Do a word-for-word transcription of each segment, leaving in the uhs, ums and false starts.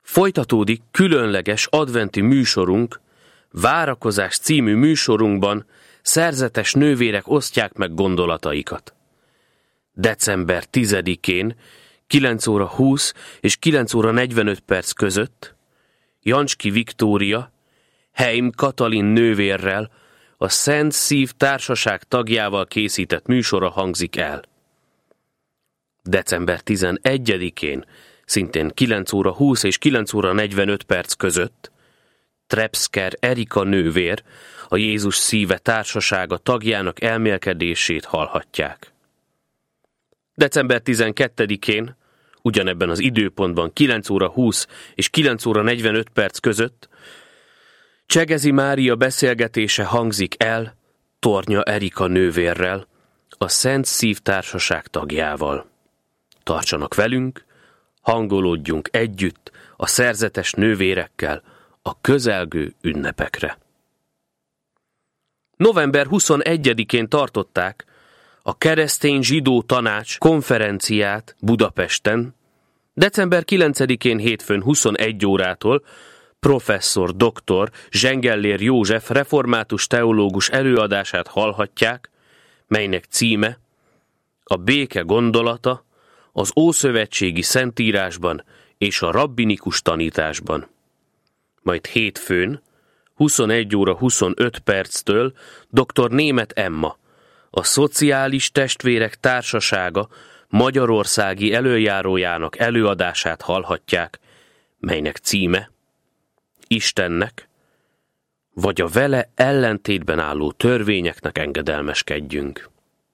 Folytatódik különleges adventi műsorunk, Várakozás című műsorunkban szerzetes nővérek osztják meg gondolataikat. december tizedikén kilenc óra húsz és kilenc óra negyvenöt perc között Jancski Viktória, Heim Katalin nővérrel, a Szent Szív Társaság tagjával készített műsora hangzik el. december tizenegyedikén, szintén kilenc óra húsz és kilenc óra negyvenöt perc között Trepsker Erika nővér, a Jézus Szíve Társasága tagjának elmélkedését hallhatják. december tizenkettedikén, ugyanebben az időpontban kilenc óra húsz és kilenc óra negyvenöt perc között Csegezi Mária beszélgetése hangzik el Tornya Erika nővérrel, a Szent Szív Társaság tagjával. Tartsanak velünk, hangolódjunk együtt a szerzetes nővérekkel a közelgő ünnepekre. november huszonegyedikén tartották a Keresztény Zsidó Tanács konferenciát Budapesten, december kilencedikén hétfőn huszonegy órától professzor dr. Zsengellér József református teológus előadását hallhatják, melynek címe a béke gondolata az ószövetségi szentírásban és a rabbinikus tanításban. Majd hétfőn huszonegy óra huszonöt perctől dr. Németh Emma, a Szociális Testvérek Társasága magyarországi elöljárójának előadását hallhatják, melynek címe Istennek, vagy a vele ellentétben álló törvényeknek engedelmeskedjünk.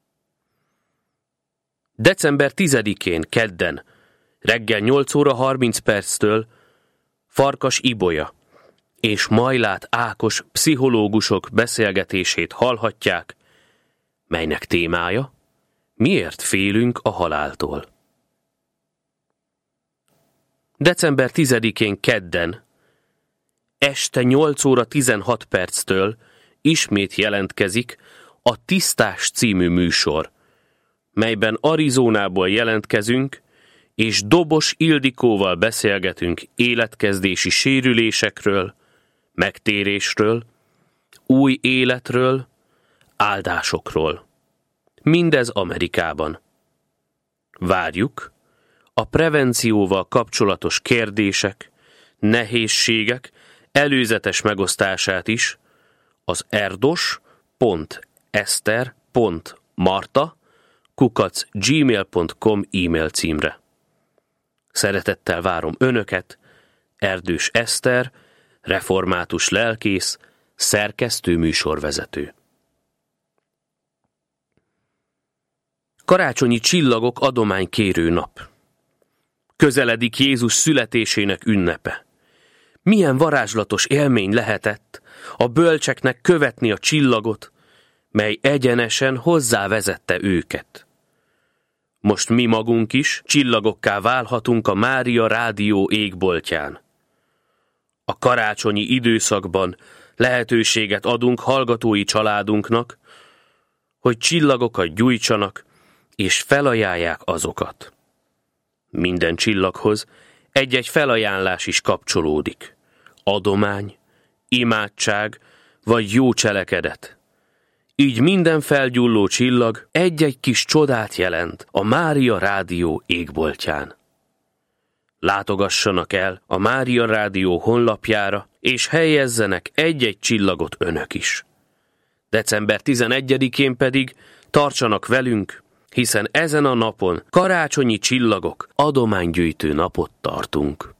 december tizedikén kedden reggel nyolc óra harminc perctől Farkas Ibolya és Majlát Ákos pszichológusok beszélgetését hallhatják, melynek témája miért félünk a haláltól. december tizedikén kedden este nyolc óra tizenhat perctől ismét jelentkezik a Tisztás című műsor, melyben Arizonából jelentkezünk, és Dobos Ildikóval beszélgetünk életkezdési sérülésekről, megtérésről, új életről, áldásokról. Mindez Amerikában. Várjuk a prevencióval kapcsolatos kérdések, nehézségek előzetes megosztását is az erdos pont eszter pont marta kukac gmail pont com e-mail címre. Szeretettel várom Önöket, Erdős Eszter, református lelkész, szerkesztő műsorvezető. Karácsonyi csillagok adománykérő nap. Közeledik Jézus születésének ünnepe. Milyen varázslatos élmény lehetett a bölcseknek követni a csillagot, mely egyenesen hozzávezette őket. Most mi magunk is csillagokká válhatunk a Mária Rádió égboltján. A karácsonyi időszakban lehetőséget adunk hallgatói családunknak, hogy csillagokat gyújtsanak és felajánlják azokat. Minden csillaghoz egy-egy felajánlás is kapcsolódik. Adomány, imádság vagy jó cselekedet. Így minden felgyulló csillag egy-egy kis csodát jelent a Mária Rádió égboltján. Látogassanak el a Mária Rádió honlapjára, és helyezzenek egy-egy csillagot önök is. december tizenegyedikén pedig tartsanak velünk, hiszen ezen a napon karácsonyi csillagok adománygyűjtő napot tartunk.